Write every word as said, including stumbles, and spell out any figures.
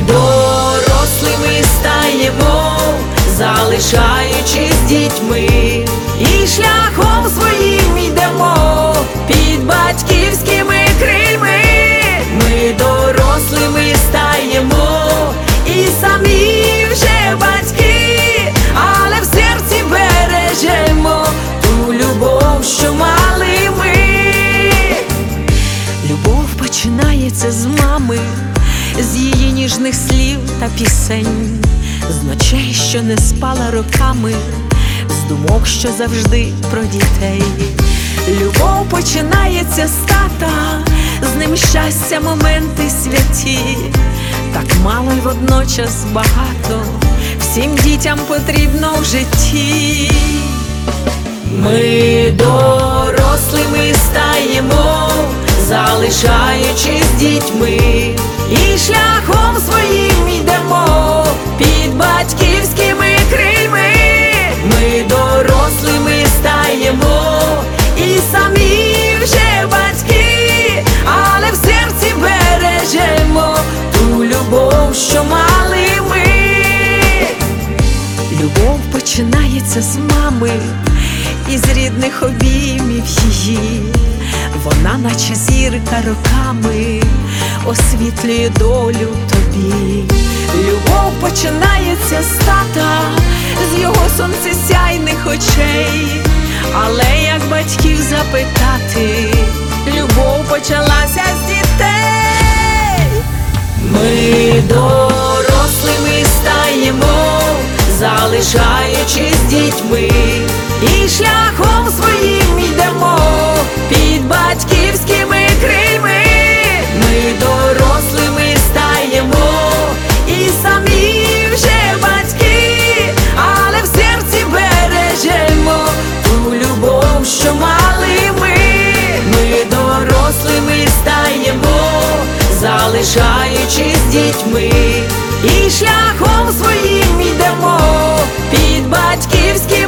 дорослими стаємо, залишаючись дітьми, і шляхом своїм йдемо під батьківськими крильми. Ми дорослими стаємо і самі вже батьки, але в серці бережемо ту любов, що мали ми. Любов починається з мами, з її ніжних слів та пісень, з ночей, що не спала роками, з думок, що завжди про дітей. Любов починається з тата, з ним щастя, моменти святі, так мало й водночас багато всім дітям потрібно в житті. Ми дорослими стаємо, залишаючись дітьми, і шляхом своїм йдемо під батьківськими крильми. Ми дорослими стаємо і самі вже батьки, але в серці бережемо ту любов, що мали ми. Любов починається з мами і з рідних обіймів її. Вона, наче зірка, роками освітлює долю тобі. Любов починається з тата, з його сонцесяйних очей. Але як батьків запитати, любов почалася з дітей. Ми дорослими стаємо, залишаючись дітьми, і шляхом своїм йдемо під батьківськими крильми. Ми дорослими стаємо і самі вже батьки, але в серці бережемо ту любов, що мали ми. Ми дорослими стаємо, залишаючись дітьми, і шляхом своїм йдемо під батьківськими